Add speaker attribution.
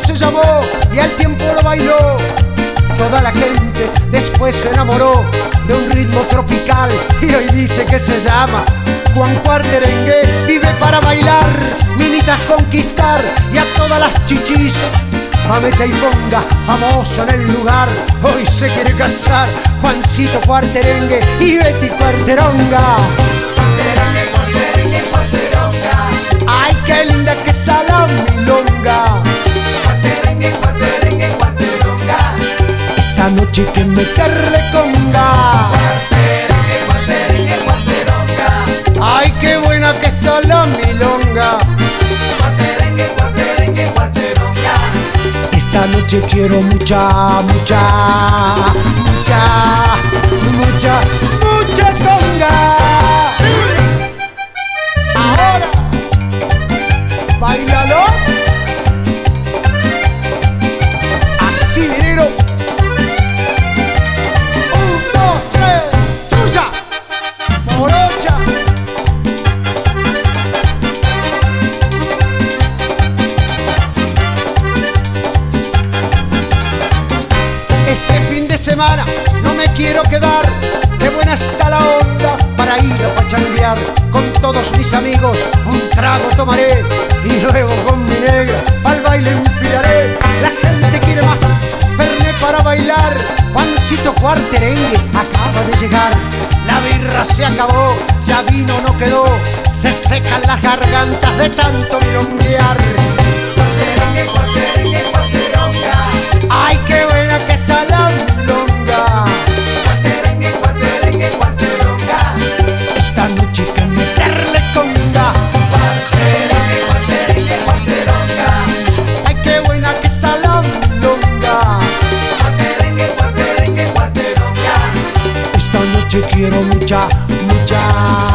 Speaker 1: se llamó y al tiempo lo bailó. Toda la gente después se enamoró de un ritmo tropical y hoy dice que se llama Juan Cuarterengue. Vive para bailar, minitas conquistar y a todas las chichis mameta y ponga, famoso en el lugar. Hoy se quiere casar Juancito Cuarterengue y Betty Cuarteronga.
Speaker 2: Cuarterengue, cuarterengue, cuarteronga.
Speaker 1: Ay, qué linda que está la milonga.
Speaker 2: Cuarterengue, cuarterengue, cuarteronga.
Speaker 1: Esta noche hay que meterle conga.
Speaker 2: Cuarterengue, cuarterengue, cuarteronga.
Speaker 1: Ay, qué buena que está la milonga.
Speaker 2: Cuarterengue, cuarterengue, cuarteronga.
Speaker 1: Esta noche quiero mucha, mucha, mucha, mucha, mucha conga. Ahora, bailalo. Así, minero. 1, 2, 3, ¡tuya! Morocha. Este fin de semana no me quiero quedar. Qué buena está la onda para ir a pachanguear. Con todos mis amigos un trago tomaré y luego con mi negra al baile enfilaré. La gente quiere más fernet para bailar. Juancito Cuarterengue acaba de llegar. La birra se acabó, ya vino no quedó. Se secan las gargantas de tanto milonguear.
Speaker 2: Cuarterengue, cuarterengue, cuarteronga.
Speaker 1: Ay, qué buena que está la milonga.
Speaker 2: Cuarterengue, cuarterengue, cuarteronga.
Speaker 1: Esta noche hay que meterle conga.
Speaker 2: Cuarterengue, cuarterengue, cuarteronga.
Speaker 1: Ay, qué buena que está la milonga.
Speaker 2: Cuarterengue, cuarterengue, cuarteronga.
Speaker 1: Esta noche quiero mucha, mucha.